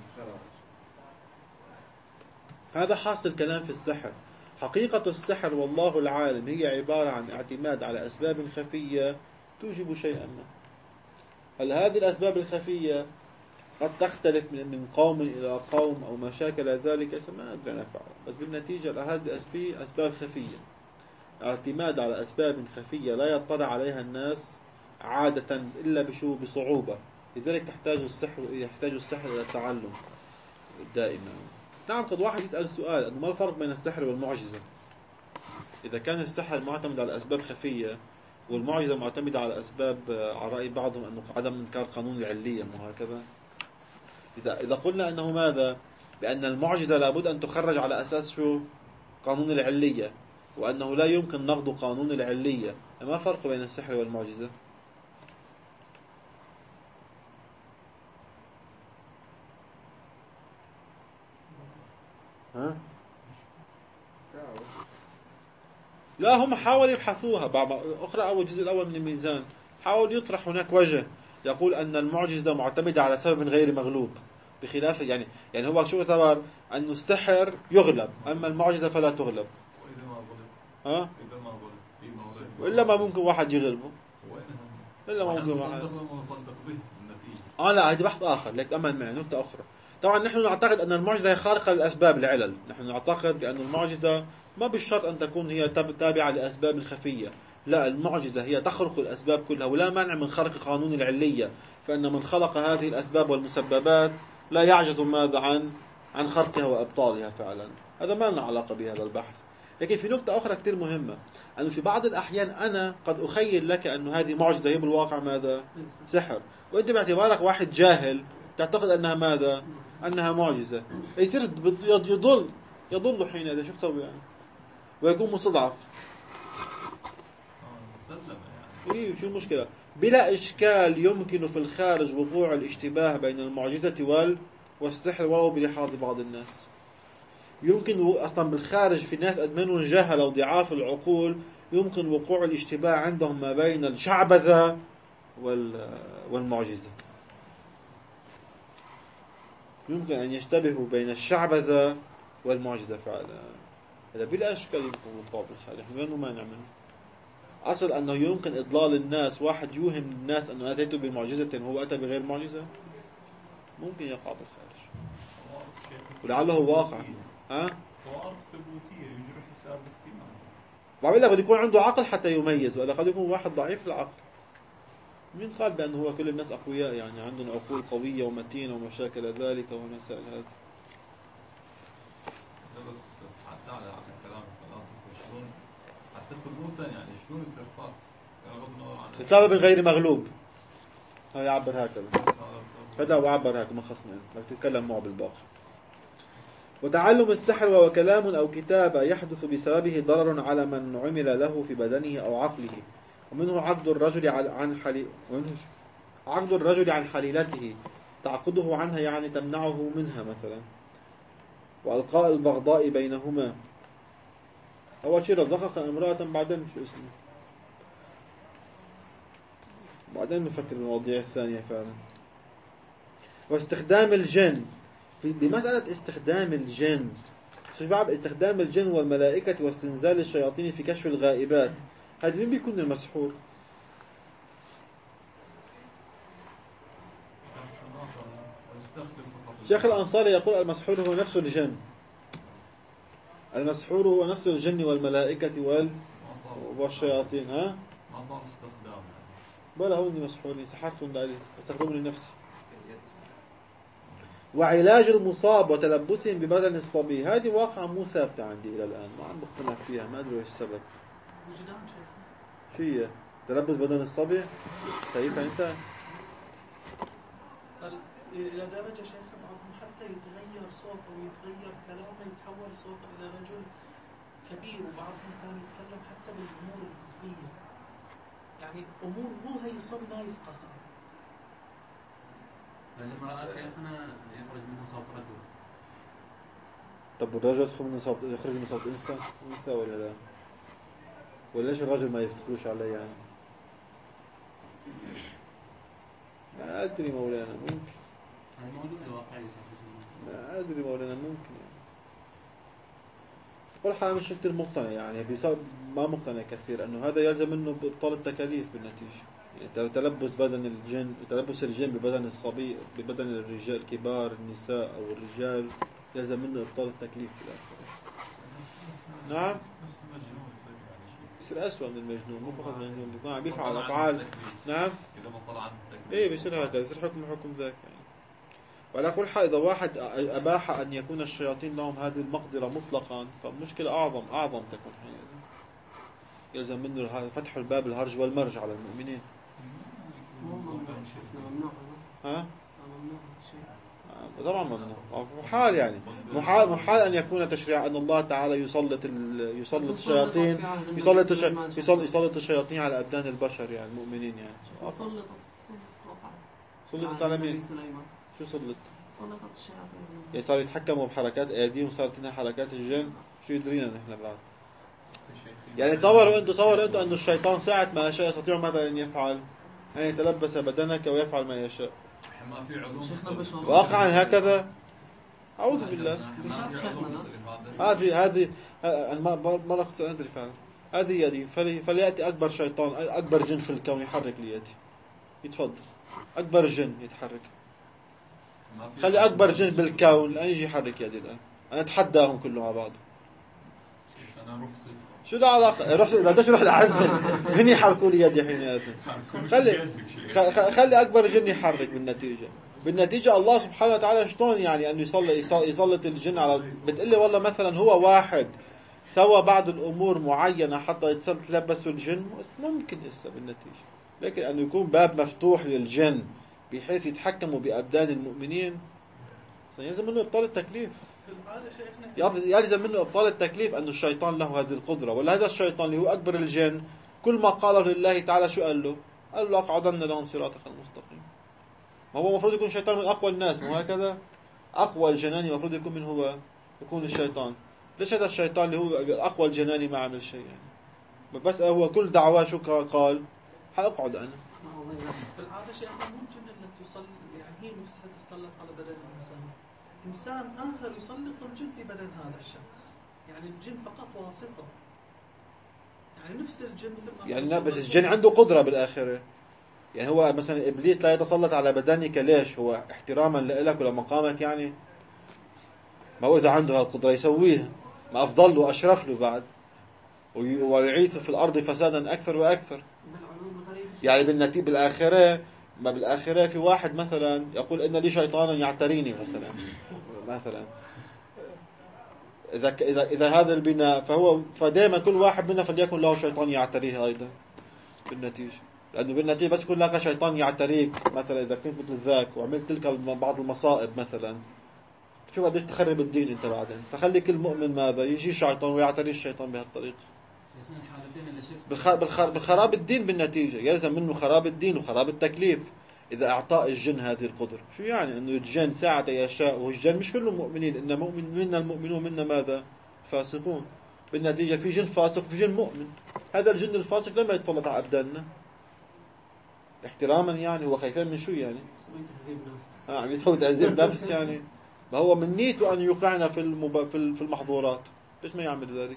هذا حاصل كلام في السحر. حقيقة السحر والله العالم هي عبارة عن اعتماد على أسباب خفية توجب شيئا ما. هل هذه الأسباب الخفية قد تختلف من قوم إلى قوم أو ما شاكل ذلك؟ ما أدري أنا فعلا، بس بالنتيجة هذه أسباب خفية، اعتماد على أسباب خفية لا يطلع عليها الناس عادة إلا بشو بصعوبة. لذلك تحتاج السحر يحتاج السحر إلى التعلم دائما. نعم، قد واحد يسأل سؤال أنه ما الفرق بين السحر والمعجزة؟ إذا كان السحر معتمد على أسباب خفية والمعجزة معتمدة على أسباب، على رأي بعضهم أنه عدم إنكار قانون العلية وهكذا. إذا إذا قلنا أنه ماذا؟ بأن المعجزة لابد أن تخرج على أساس شو؟ قانون العلية، وأنه لا يمكن نقض قانون العلية. ما الفرق بين السحر والمعجزة؟ ها؟ لا، هم حاولوا يبحثوها بعض أخرى. أول الجزء الأول من الميزان حاول يطرح هناك وجه يقول أن المعجزة معتمدة على سبب غير مغلوب، بخلاف يعني يعني هو شو اعتبر أن السحر يغلب أما المعجزة فلا تغلب. وإذا ما غلب ها؟ إذا ما غلب في مورد وإلا ما ممكن واحد يغلبه، إلا ما ممكن واحد. نصدق به النتيجة. آه لا، هذا بحث آخر. لك أمن معي نقطة أخرى. طبعا نحن نعتقد أن المعجزة هي خارقة للأسباب العلل. نحن نعتقد بأن المعجزة ما بالشرط أن تكون هي تابعة لأسباب خفية. لا، المعجزة هي تخرق الأسباب كلها، ولا مانع من خرق قانون العلية، فإن من خلق هذه الأسباب والمسببات لا يعجز ماذا عن عن خرقها وإبطالها فعلا. هذا ما له علاقة بهذا البحث. لكن في نقطة أخرى كتير مهمة، أنه في بعض الأحيان أنا قد أخيل لك أن هذه معجزة هي بالواقع ماذا؟ سحر، وأنت باعتبارك واحد جاهل تعتقد أنها ماذا؟ أنها معجزة. يصير يضل يضل حينئذ. شو تسوي يعني؟ ويكون مستضعف. إيه، شو المشكلة؟ بلا إشكال يمكن في الخارج وقوع الاشتباه بين المعجزة وال والسحر ولو بلحاظ بعض الناس. يمكن أصلا بالخارج في ناس أدمنوا الجهل أو ضعاف العقول يمكن وقوع الاشتباه عندهم ما بين الشعبذة وال والمعجزة. يمكن أن يشتبهوا بين الشعبذة والمعجزة فعلا. هذا بلا أشكال يمكن وقوع بالخارج. منه ما نعمل أصل أنه يمكن إضلال الناس. واحد يوهم الناس أنه أتيت بمعجزة وهو أتى بغير معجزة، ممكن يقع بالخارج ولعله واقع. ها؟ فوارق ثبوتية يجري حساب الاحتمال. بعمل لك بده يكون عنده عقل حتى يميز، ولا قد يكون واحد ضعيف العقل. مين قال بأنه هو كل الناس أقوياء يعني عندهم عقول قوية ومتينة ومشاكل ذلك ومسائل هذه؟ بس بس حتى على كلام الفلاسفة شلون حتى ثبوتا يعني شلون يصير فرق؟ بسبب غير مغلوب. هو يعبر هكذا. هذا هو عبر هكذا ما خصنا بدك تتكلم معه بالباقي. وتعلم السحر وهو كلام أو كتابة يحدث بسببه ضرر على من عمل له في بدنه أو عقله، ومنه عقد الرجل عن حلي ومنه عقد الرجل عن حليلته تعقده عنها يعني تمنعه منها مثلا، وألقاء البغضاء بينهما. أول شيء رزقك امرأة بعدين شو اسمه بعدين نفكر المواضيع الثانية فعلا. واستخدام الجن بمسألة استخدام الجن شباب استخدام الجن والملائكة واستنزال الشياطين في كشف الغائبات. هذا مين بيكون المسحور؟ شيخ الأنصاري يقول المسحور هو نفس الجن. المسحور هو نفس الجن والملائكة وال والشياطين. ها؟ ما صار استخدام بلا هوني مسحورين سحرتهم لألي استخدموا لنفسي. وعلاج المصاب وتلبسهم ببدن الصبي هذه واقعة مو ثابتة عندي إلى الآن، ما عم بقتنع فيها، ما أدري إيش السبب. وجدان شيخ. شو هي؟ تلبس بدن الصبي؟ شايفها أنت؟ إلى درجة شيخ بعضهم حتى يتغير صوته ويتغير كلامه يتحول صوته إلى رجل كبير، وبعضهم كان يتكلم حتى بالأمور عقلية، يعني أمور هو هي صار ما يفقهها. فالامرأة شيخنا يخرج منها صوت رجل. طب والرجل يدخل من صوت يخرج من صوت إنسان أنثى ولا لا؟ ولا ليش الرجل ما يفتخروش عليه يعني؟ ما أدري مولانا، ممكن. هذا موجود واقعي. ما أدري مولانا، ممكن يعني. كل حال مش كتير مقتنع يعني، بيصاب ما مقتنع كثير إنه هذا يلزم منه بإبطال التكاليف بالنتيجة. يعني تلبس بدن الجن، تلبس الجن ببدن الصبي، ببدن الرجال الكبار، النساء أو الرجال، يلزم منه إبطال التكليف في الآخر. نعم. يصير أسوأ من المجنون، مو فقط المجنون، بيكون عم بيفعل أفعال. نعم. إذا ما طلع عن التكليف. إيه بيصير هكذا، يصير حكم حكم ذاك يعني. وعلى كل حال إذا واحد أباح أن يكون الشياطين لهم هذه المقدرة مطلقا، فمشكلة أعظم أعظم تكون حينئذ. يلزم منه فتح الباب الهرج والمرج على المؤمنين. ها؟ طبعا ممنوع. محال يعني، محال محال أن يكون تشريع أن الله تعالى يسلط يسلط الشياطين يسلط يسلط يسلط الشياطين على أبدان البشر يعني المؤمنين يعني. سلطت سلطت على مين؟ شو سلط؟ سلطت الشياطين. يعني صار يتحكموا بحركات أيديهم، صارت لنا حركات الجن. شو يدرينا نحن بعد؟ يعني تصوروا أنتم تصوروا أنتم أن الشيطان ساعة ما يشاء يستطيع ماذا أن يفعل؟ أن يتلبس بدنك ويفعل ما يشاء. ما في علوم واقعا هكذا. أعوذ بالله. هذه هذه أنا ما مرة كنت أدري فعلا. هذه يدي فليأتي أكبر شيطان أكبر جن في الكون يحرك لي يدي. يتفضل. أكبر جن يتحرك. خلي أكبر جن بالكون الآن يجي يحرك يدي الآن. أنا أتحداهم كلهم مع بعض. أنا أروح شو له علاقة؟ روح إذا بدك تروح لعندهم هن يحركوا لي يدي حينئذ. خلي خلي أكبر جن يحرك بالنتيجة. بالنتيجة الله سبحانه وتعالى شلون يعني أنه يسلط يسلط الجن على بتقلي والله مثلا هو واحد سوى بعض الأمور معينة حتى يتلبسوا الجن ممكن إسا بالنتيجة، لكن أنه يكون باب مفتوح للجن بحيث يتحكموا بأبدان المؤمنين يلزم منه إبطال التكليف. يلزم منه إبطال التكليف أن الشيطان له هذه القدرة. ولا هذا الشيطان اللي هو أكبر الجن كل ما قاله لله تعالى شو قال له؟ قال له أقعدن لهم صراطك المستقيم. ما هو المفروض يكون شيطان من أقوى الناس، مو هكذا؟ أقوى الجناني المفروض يكون من هو يكون الشيطان. ليش هذا الشيطان اللي هو أقوى الجناني ما عمل شيء يعني؟ بس هو كل دعوة شو قال؟ حأقعد أنا. في العادة شيء ممكن أن تصل يعني هي نفسها تسلط على بدن الإنسان. إنسان آخر يسلط الجن في بدن هذا الشخص. يعني الجن فقط واسطة. يعني نفس الجن مثل ما يعني لا بس الجن عنده قدرة بالآخرة. يعني هو مثلا إبليس لا يتسلط على بدنك ليش؟ هو احتراما لك ولمقامك يعني. ما هو إذا عنده هالقدرة يسويها، ما أفضل له وأشرف له بعد ويعيث في الأرض فسادا أكثر وأكثر. يعني بالنتيجة بالآخرة ما بالآخرة في واحد مثلا يقول إن لي شيطانا يعتريني مثلا مثلا إذا إذا إذا هذا البناء فهو فدائما كل واحد منا فليكن له شيطان يعتريه أيضا بالنتيجة. لأنه بالنتيجة بس يكون لك شيطان يعتريك مثلا إذا كنت مثل ذاك وعملت تلك بعض المصائب مثلا شو بدك تخرب الدين أنت بعدين. فخلي كل مؤمن ماذا يجي شيطان ويعتري الشيطان بهالطريقة. بالخراب الدين بالنتيجة يلزم منه خراب الدين وخراب التكليف إذا أعطاء الجن هذه القدرة. شو يعني أنه الجن ساعة يشاء والجن مش كلهم مؤمنين إن مؤمن منا المؤمنون منا ماذا فاسقون. بالنتيجة في جن فاسق في جن مؤمن. هذا الجن الفاسق لما يتسلط على أبداننا احتراما يعني هو خايفين من شو يعني اه عم يسوي تهذيب نفس يعني. ما هو من نيته أن يوقعنا في المب... في المحظورات. ليش ما يعمل ذلك؟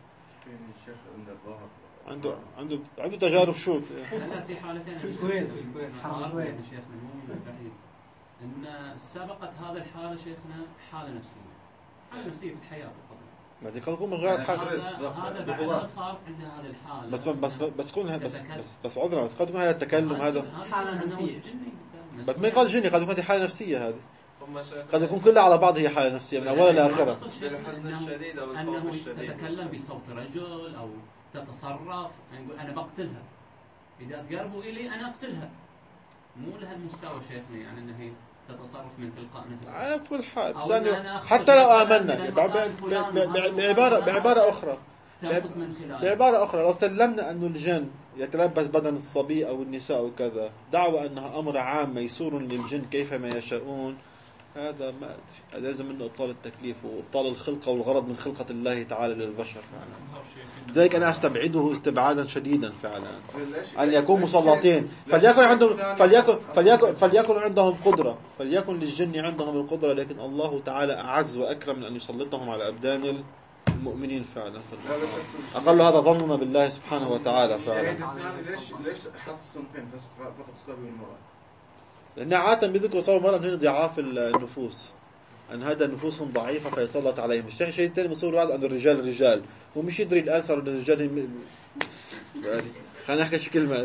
عنده عنده عنده تجارب شوك. لا في حالتين في الكويت في الكويت حالتين شيخنا مو بعيد ان سبقت هذا الحاله شيخنا حاله نفسيه حاله نفسيه في الحياه بالطبع. ما دي قد تكون من غير حاله. هذا بعدها صار عند هذه الحاله. بس بس بس تكون بس بس بس عذرا بس قد تكون هذا التكلم هذا حاله نفسيه. بس ما يقال جني قد تكون هذه حاله نفسيه. هذه قد يكون كلها على بعض هي حاله نفسيه من اولها لاخرها. بالحزن الشديد او الخوف الخوف الشديد تتكلم بصوت رجل او تتصرف نقول انا بقتلها اذا تقربوا الي انا اقتلها. مو لها المستوى شيخنا يعني انها هي تتصرف من تلقاء نفسها على كل حال حتى لو آمنا بعبارة بعبارة أخرى تنقذ من خلاله. بعبارة أخرى لو سلمنا أن الجن يتلبس بدن الصبي أو النساء وكذا، دعوى أنها أمر عام ميسور للجن كيفما يشاءون، هذا ما أدري، هذا لازم منه إبطال التكليف وإبطال الخلقة والغرض من خلقة الله تعالى للبشر فعلا. لذلك أنا أستبعده استبعادا شديدا فعلا أن يكون مسلطين. فليكن عندهم فليكن فليكن فليكن عندهم قدرة، فليكن للجن عندهم القدرة، لكن الله تعالى أعز وأكرم من أن يسلطهم على أبدان المؤمنين فعلا. أقل هذا ظننا بالله سبحانه وتعالى فعلا. ليش ليش حط الصنفين فقط الصبي والمرأة؟ لأن عادة بذكر صور المرأة هنا ضعاف النفوس، أن هذا نفوسهم ضعيفة فيسلط عليهم. الشيء شيء ثاني بصور واحد أن الرجال الرجال ومش يدري الآن صاروا الرجال يعني خلينا نحكي شي كلمة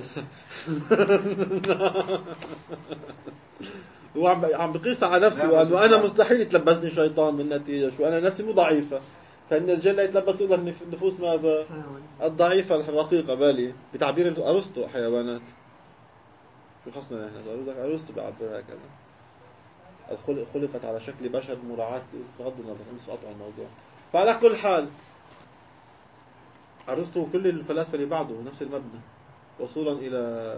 هو عم عم بقيس على نفسه وأنه أنا مستحيل يتلبسني شيطان من نتيجة شو أنا نفسي مو ضعيفة، فإن الرجال لا يتلبسوا إلا النفوس ماذا الضعيفة الرقيقة. بالي بتعبير أرسطو حيوانات شو خصنا نحن أرسطو بيعبر هكذا، خلقت على شكل بشر مراعاة بغض النظر نسوا قطع الموضوع. فعلى كل حال أرسطو وكل الفلاسفة اللي بعده نفس المبنى وصولا إلى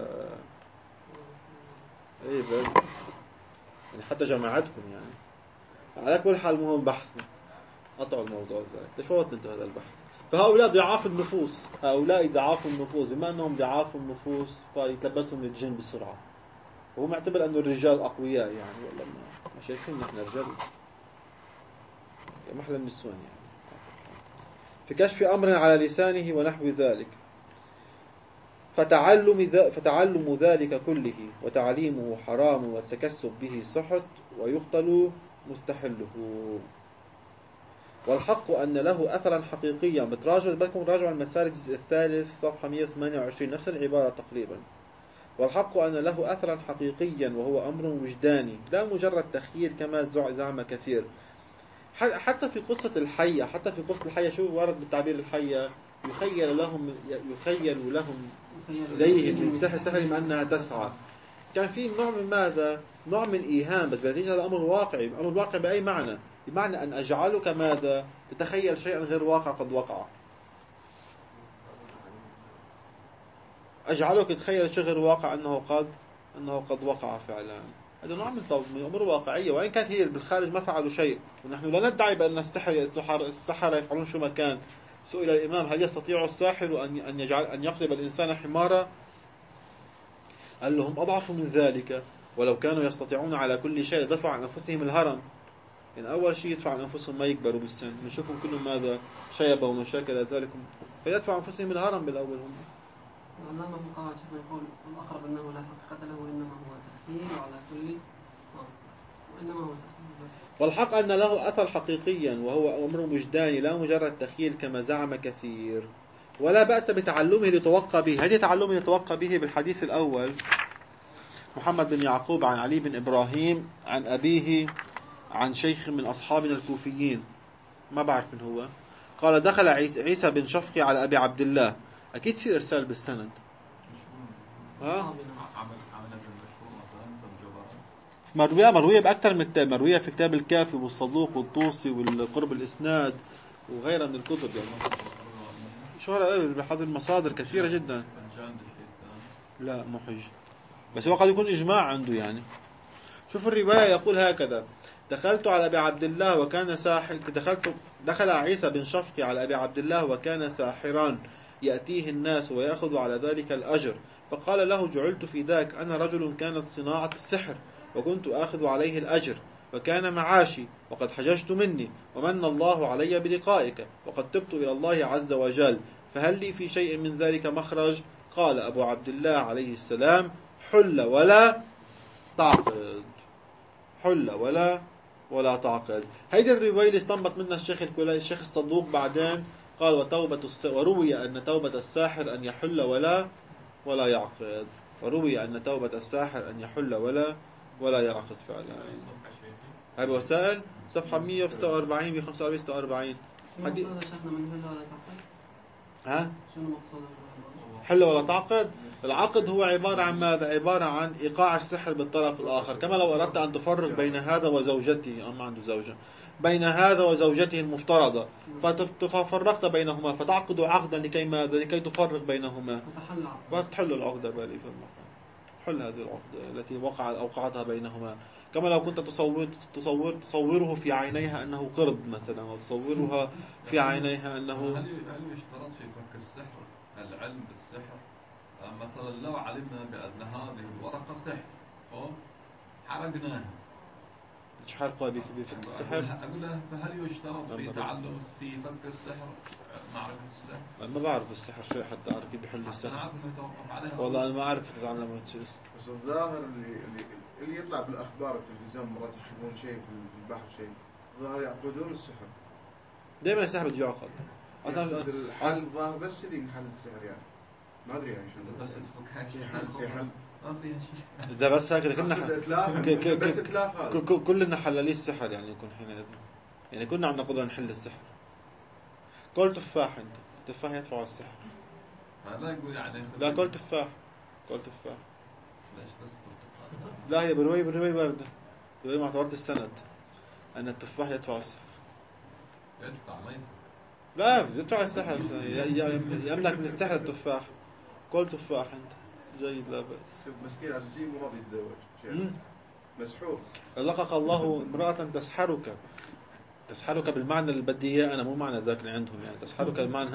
إيه يعني حتى جامعاتكم يعني. على كل حال مهم بحث قطعوا الموضوع ذلك تفوت انت هذا البحث. فهؤلاء ضعاف النفوس، هؤلاء ضعاف النفوس، بما أنهم ضعاف النفوس فيتلبسهم الجن بسرعة، وهو معتبر أن الرجال أقوياء يعني، والله ما شايفين نحن رجال محل النسوان يعني. في كشف أمر على لسانه ونحو ذلك، فتعلم, فتعلم ذلك كله وتعليمه حرام والتكسب به سحت ويقتل مستحله. والحق أن له أثرا حقيقيا. بتراجع بدكم راجعوا المسالك الجزء الثالث صفحة مئة وثمانية وعشرين نفس العبارة تقريبا. والحق أن له أثرا حقيقيا وهو أمر وجداني لا مجرد تخيير كما زعم كثير. حتى في قصة الحية، حتى في قصة الحية شو ورد بالتعبير الحية يخيل لهم يخيل لهم إليهم تحلم أنها تسعى. كان في نوع من ماذا؟ نوع من إيهام، بس بنتيجة هذا أمر واقعي. أمر واقعي بأي معنى؟ بمعنى أن أجعلك ماذا؟ تتخيل شيئا غير واقع قد وقع. أجعلك تتخيل شيء غير واقع أنه قد أنه قد وقع فعلا. هذا نوع من أمور واقعية، وإن كانت هي بالخارج ما فعلوا شيء. ونحن لا ندعي بأن السحر السحرة يفعلون شو ما كان. سئل الإمام هل يستطيع الساحر أن أن يجعل أن يقلب الإنسان حمارا؟ قال لهم أضعف من ذلك، ولو كانوا يستطيعون على كل شيء لدفعوا عن أنفسهم الهرم. يعني أول شيء يدفع عن أنفسهم ما يكبروا بالسن، نشوفهم كلهم ماذا شيبة ومشاكل ذلك، فيدفع أنفسهم الهرم بالأول هم. العلامة ابن القواعد يقول الأقرب أنه لا حقيقة له وإنما هو تخيل وعلى كل وإنما هو تخيل بس. والحق أن له أثر حقيقيا وهو أمر وجداني لا مجرد تخيل كما زعم كثير، ولا بأس بتعلمه ليتوقى به. هذه تعلمه ليتوقى به بالحديث الأول محمد بن يعقوب عن علي بن إبراهيم عن أبيه عن شيخ من أصحابنا الكوفيين ما بعرف من هو، قال دخل عيسى بن شفقي على أبي عبد الله. أكيد في إرسال بالسند. ها؟ مروية مروية بأكثر من كتاب، مروية في كتاب الكافي والصدوق والطوسي والقرب الإسناد وغيرها من الكتب يعني. شهرة بهذه المصادر كثيرة جدا. لا مو حج، بس هو قد يكون إجماع عنده يعني. شوف الرواية يقول هكذا: دخلت على أبي عبد الله وكان ساحر دخلت دخل عيسى بن شفقي على أبي عبد الله وكان ساحران يأتيه الناس ويأخذ على ذلك الأجر، فقال له: جعلت في ذاك، أنا رجل كانت صناعة السحر وكنت آخذ عليه الأجر وكان معاشي وقد حججت مني ومن الله علي بلقائك وقد تبت إلى الله عز وجل، فهل لي في شيء من ذلك مخرج؟ قال أبو عبد الله عليه السلام: حل ولا تعقد، حل ولا ولا تعقد. هيدي الرواية اللي استنبط منها الشيخ الشيخ الصدوق بعدين قال: وتوبة الس... وروي أن توبة الساحر أن يحل ولا ولا يعقد، وروي أن توبة الساحر أن يحل ولا ولا يعقد فعلا. هاي وسائل صفحة مئة وستة وأربعين مئة وخمسة وأربعين ستة وأربعين. حديث ها شنو مقصود؟ حل ولا تعقد؟ العقد هو عبارة عن ماذا؟ عبارة عن إيقاع السحر بالطرف الآخر، كما لو أردت أن تفرق بين هذا وزوجته، أو ما عنده زوجة، بين هذا وزوجته المفترضة، ففرقت بينهما، فتعقد عقدا لكي ماذا؟ لكي تفرق بينهما، فتحل العقدة بالي في المقام، حل هذه العقدة التي وقع أوقعتها بينهما. كما لو كنت تصور تصور تصوره في عينيها أنه قرد مثلا، أو تصورها في عينيها أنه. هل هل يشترط في فك السحر العلم بالسحر؟ مثلا لو علمنا بأن هذه الورقة سحر أو حرقناها، ايش حرقها بفك السحر؟ أقول له فهل يشترط في تعلم في فك السحر معرفة السحر؟ أنا ما بعرف السحر شيء حتى أعرف كيف بحل السحر. أنا أعرف إنه يتوقف عليها. والله أنا ما أعرف أتعلم شيء. بس الظاهر اللي اللي اللي يطلع بالأخبار التلفزيون مرات يشوفون شيء في البحر شيء، الظاهر يعقدون السحر. دائما السحر بده يعقد. أصلا الحل الظاهر بس كذي محل السحر يعني. ما أدري يعني شو بس تفك في حل في حل ما فيها شيء. إذا بس هكذا كنا ك... بس إتلاف هذا. ك... كلنا حلالي السحر يعني يكون حينئذ. يعني كنا عندنا قدرة نحل السحر. كل تفاح أنت، تفاح يدفع السحر. لا يقول يعني. لا كل تفاح، كل تفاح. ليش بس؟ لا هي برواية برواية باردة. برواية مع اعتبارات السند أن التفاح يدفع السحر. يدفع ما يدفع. لا يدفع السحر، يملك من السحر التفاح. كل تفاح أنت جيد لا بأس. مسكين عجيب وما بيتزوج. مسحور. لقق الله امرأة تسحرك، تسحرك بالمعنى اللي بدي إياه أنا، مو معنى ذاك اللي عندهم يعني. تسحرك بالمعنى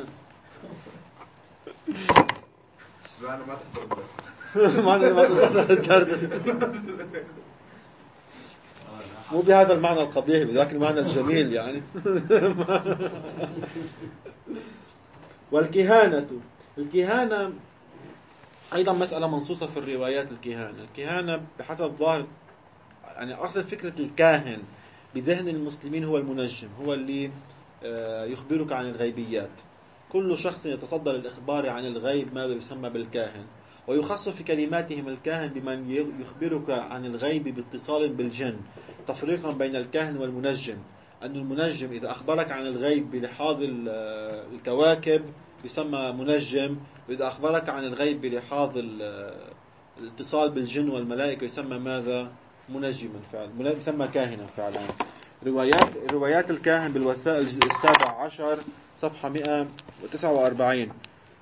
لا أنا ما تقدر معنى ما تقدر مو بهذا المعنى القبيح، بذاك المعنى الجميل يعني. والكهانة، الكهانة أيضا مسألة منصوصة في الروايات. الكهانة الكهانة بحسب الظاهر يعني أصل فكرة الكاهن بذهن المسلمين هو المنجم، هو اللي يخبرك عن الغيبيات. كل شخص يتصدر الإخبار عن الغيب ماذا يسمى بالكاهن، ويخص في كلماتهم الكاهن بمن يخبرك عن الغيب باتصال بالجن، تفريقا بين الكاهن والمنجم. أن المنجم إذا أخبرك عن الغيب بلحاظ الكواكب يسمى منجم، وإذا أخبرك عن الغيب بلحاظ الاتصال بالجن والملائكة يسمى ماذا؟ منجما فعلا، يسمى كاهنا فعلا. روايات روايات الكاهن بالوسائل الجزء السابع عشر صفحة مئة وتسعة وأربعين.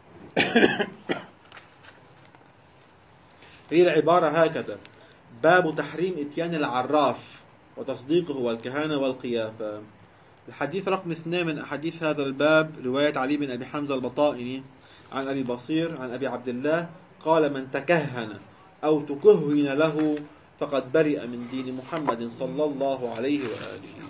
هي العبارة هكذا: باب تحريم إتيان العراف وتصديقه والكهانة والقيافة. الحديث رقم اثنين من أحاديث هذا الباب رواية علي بن أبي حمزة البطائني عن أبي بصير عن أبي عبد الله قال: من تكهن أو تكهن له فقد برئ من دين محمد صلى الله عليه وآله.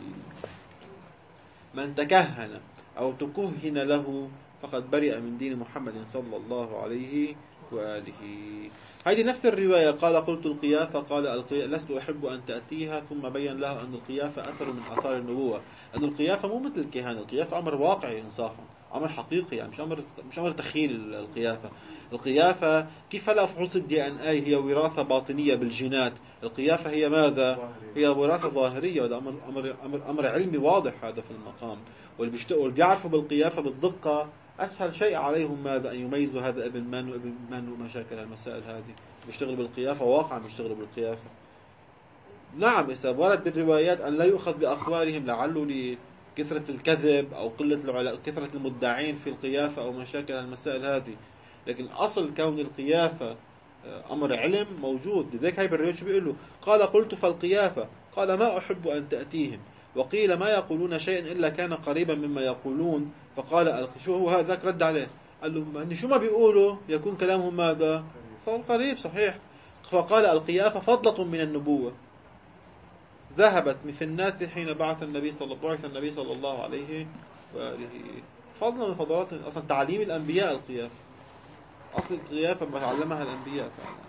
من تكهن أو تكهن له فقد برئ من دين محمد صلى الله عليه وآله. هذه نفس الرواية. قال: قلت القيافة، قال: القيافة لست أحب أن تأتيها، ثم بين له أن القيافة أثر من أثار النبوة، أن القيافة مو مثل الكهانة، القيافة أمر واقعي إنصافا، أمر حقيقي يعني، مش أمر مش أمر تخيل. القيافة القيافة كيف لا فحوص الدي ان اي هي وراثة باطنية بالجينات، القيافة هي ماذا؟ هي وراثة ظاهرية، وهذا أمر أمر أمر أمر علمي واضح هذا في المقام. واللي بيعرفوا بالقيافة بالدقة أسهل شيء عليهم ماذا؟ أن يميزوا هذا ابن من وابن من ومشاكل المسائل هذه. بيشتغل بالقيافة واقعا بيشتغل بالقيافة. نعم إذا ورد بالروايات أن لا يؤخذ بأقوالهم لعله لكثرة الكذب أو قلة العلماء، كثرة المدعين في القيافة أو مشاكل المسائل هذه، لكن أصل كون القيافة أمر علم موجود. لذلك هاي بالرواية بيقول له: قال: قلت فالقيافة، قال: ما أحب أن تأتيهم. وقيل: ما يقولون شيئا إلا كان قريبا مما يقولون. فقال: شو هو هذاك؟ رد عليه قال له: أن شو ما بيقولوا يكون كلامهم ماذا؟ صار قريب صحيح. فقال: القيافة فضلة من النبوة ذهبت مثل الناس حين بعث النبي صلى الله عليه النبي صلى الله عليه وآله. فضلا من فضلات أصلا تعليم الأنبياء القيافة، أصل القيافة ما تعلمها الأنبياء فعلا.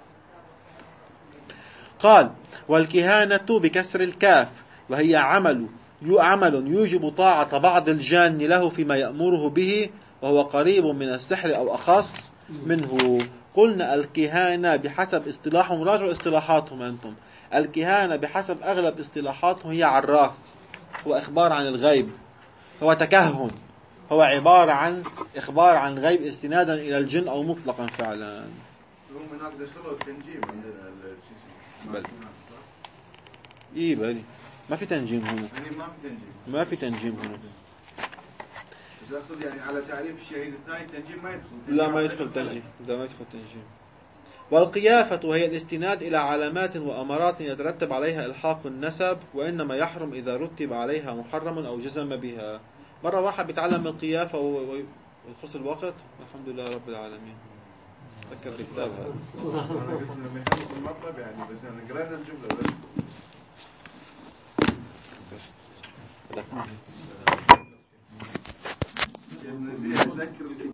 قال: والكهانة بكسر الكاف، وهي عمل عمل يوجب طاعة بعض الجان له فيما يأمره به، وهو قريب من السحر أو أخص منه. قلنا الكهانة بحسب اصطلاحهم، راجعوا اصطلاحاتهم أنتم. الكهانة بحسب أغلب اصطلاحاتهم هي عراف، هو إخبار عن الغيب، هو تكهن، هو عبارة عن إخبار عن غيب استنادا إلى الجن أو مطلقا فعلا. هم هناك دخلوا التنجيم عندنا شو اسمه. بل إيه بلي ما في تنجيم هنا. يعني ما في تنجيم. ما في تنجيم هنا. بس أقصد يعني على تعريف الشهيد الثاني التنجيم ما يدخل. لا ما يدخل تنجيم. لا ما يدخل تنجيم. والقيافة هي الاستناد إلى علامات وأمارات يترتب عليها إلحاق النسب، وإنما يحرم إذا رتب عليها محرم أو جزم بها. مرة واحد بيتعلم القيافة ويخلص الوقت. الحمد لله رب العالمين. فكر في الكتاب هذا. أنا قلت لما يخلص المطلب يعني بس أنا قرأنا الجملة بس.